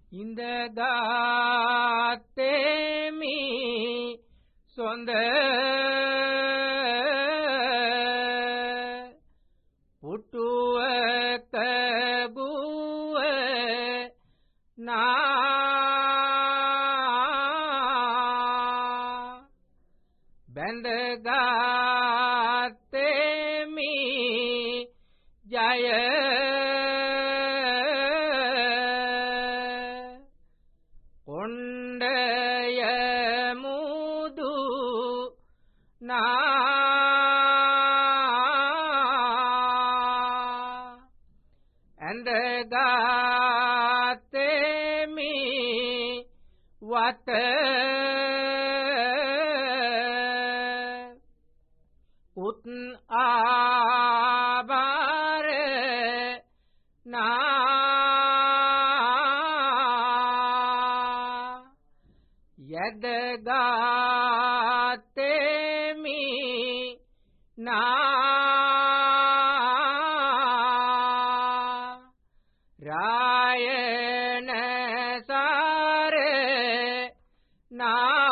ඉඳගත්තේමි සොඳ පුටුවක බුව නා බැඳගත්තේමි ජය කොණ්ඩය මුදු නා ඇඳගත්තේමි වත උත් ආබාර නා යදගත්තේමි නා රායන සාර නා